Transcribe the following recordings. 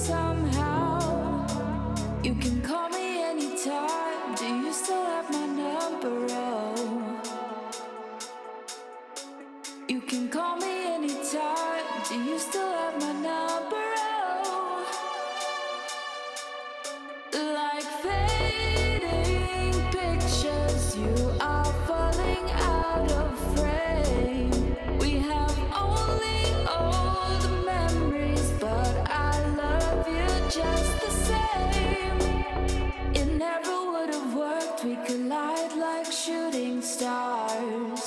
somehow. You can call me anytime. Do you still have my number? Oh, you can call me anytime. Do you still have my number? Oh, like fading pictures, you are falling out of frame. We have only old memories, but I love you just the same. It never would have worked, we collide like shooting stars.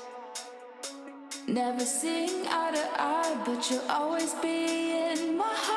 Never seeing eye to eye, but you'll always be in my heart.